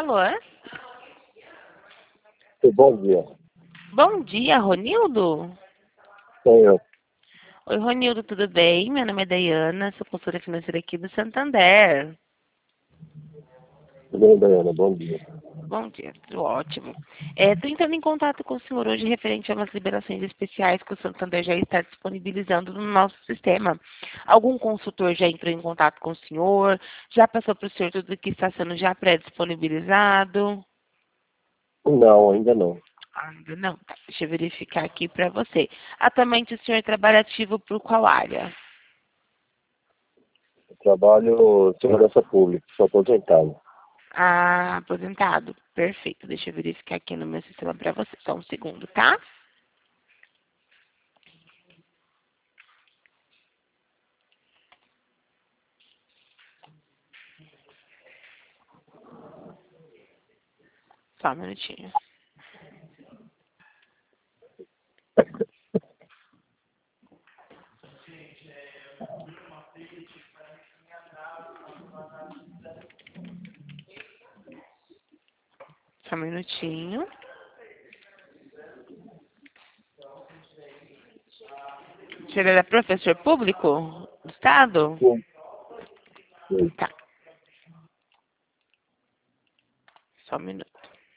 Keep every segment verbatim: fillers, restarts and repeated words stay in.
Alô? Bom dia. Bom dia, Ronildo? Sou eu. Oi, Ronildo, tudo bem? Meu nome é Dayana, sou consultora financeira aqui do Santander. Tudo bem, Dayana? Bom dia. Bom dia, tudo ótimo. Estou entrando em contato com o senhor hoje referente a umas liberações especiais que o Santander já está disponibilizando no nosso sistema. Algum consultor já entrou em contato com o senhor? Já passou para o senhor tudo que está sendo já pré-disponibilizado? Não, ainda não. Ainda não. Tá, deixa eu verificar aqui para você. Atualmente o senhor trabalha ativo por qual área? Eu trabalho em segurança pública, sou aposentado. Ah, aposentado. Perfeito. Deixa eu verificar aqui no meu sistema para você. Só um segundo, tá? Só um minutinho. Só um minutinho. O senhor era professor público do Estado? Sim. Sim. Tá. Só um minuto.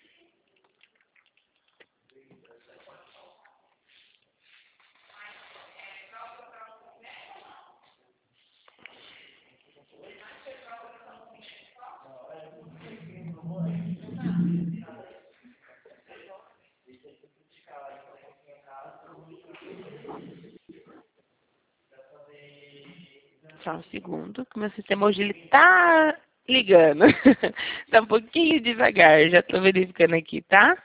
Só um segundo, que meu sistema hoje ele tá ligando. Tá um pouquinho devagar. Já tô verificando aqui, tá?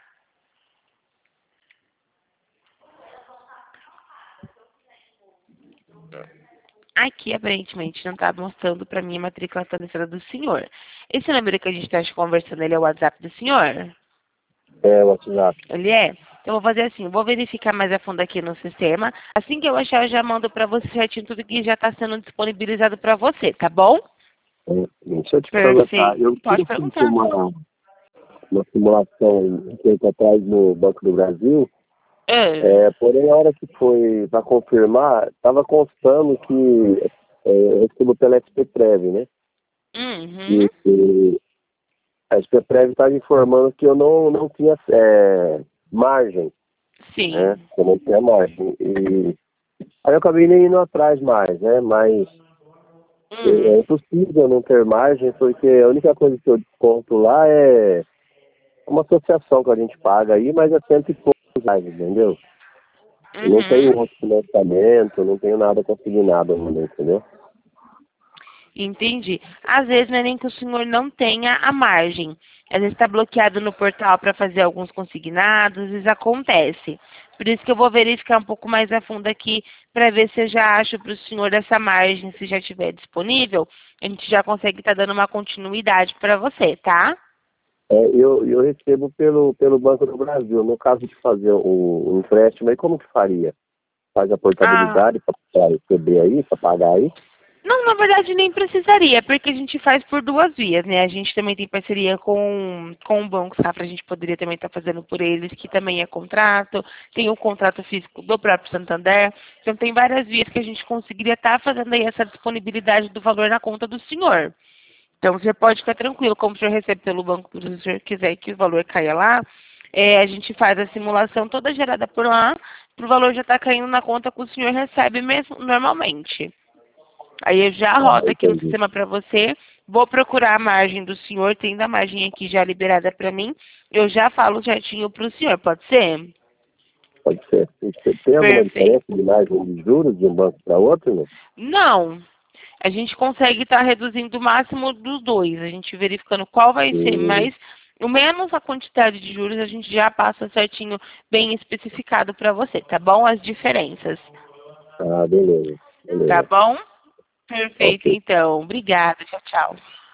Aqui, aparentemente, não está mostrando para mim a matrícula atualizada do senhor. Esse número que a gente está conversando, ele é o WhatsApp do senhor? É, o WhatsApp. Ele é? Então, eu vou fazer assim, eu vou verificar mais a fundo aqui no sistema. Assim que eu achar, eu já mando para você certinho tudo que já está sendo disponibilizado para você, tá bom? É, deixa eu te perguntar, Perfeito. eu Pode tinha feito perguntar. uma, uma simulação um tempo atrás no Banco do Brasil, É. é, porém a hora que foi para confirmar, estava constando que é, eu recebo pela S P Prev, né? Uhum. E, e a S P Prev estava informando que eu não, não tinha é, margem, né? Sim. Que eu não tinha margem. E aí eu acabei nem indo atrás mais, né? Mas é, Hum. é impossível não ter margem, porque a única coisa que eu desconto lá é uma associação que a gente paga aí, mas é cento e poucos reais, entendeu? Não tenho Uhum. outro financiamento, não tenho nada consignado ainda, entendeu? Entendi. Às vezes não é nem que o senhor não tenha a margem. Às vezes está bloqueado no portal para fazer alguns consignados, às vezes acontece. Por isso que eu vou verificar um pouco mais a fundo aqui para ver se eu já acho para o senhor essa margem, se já estiver disponível, a gente já consegue estar dando uma continuidade para você, tá? É, eu, eu recebo pelo, pelo Banco do Brasil. No caso de fazer o, o empréstimo, aí como que faria? Faz a Ah, portabilidade para receber aí, para pagar aí? não, na verdade nem precisaria, porque a gente faz por duas vias, né? A gente também tem parceria com, com o Banco Safra, a gente poderia também estar fazendo por eles, que também é contrato, tem o contrato físico do próprio Santander, então tem várias vias que a gente conseguiria estar fazendo aí essa disponibilidade do valor na conta do senhor. Então você pode ficar tranquilo, como o senhor recebe pelo banco, se o senhor quiser que o valor caia lá, é, a gente faz a simulação toda gerada por lá, para o valor já estar caindo na conta que o senhor recebe mesmo normalmente. Aí eu já Ah, rodo aqui no entendi. sistema para você. Vou procurar a margem do senhor, tendo a margem aqui já liberada para mim. Eu já falo certinho para o senhor, pode ser? Pode ser. Você tem alguma Perfeito. diferença de margem de juros de um banco para outro, né? Não, a gente consegue estar reduzindo o máximo dos dois. A gente verificando qual vai ser Hum, mais, o menos a quantidade de juros, a gente já passa certinho, bem especificado para você, tá bom? As diferenças. ah, beleza. Tá Beleza. bom? Perfeito, Ok. então. Obrigada. Tchau, tchau.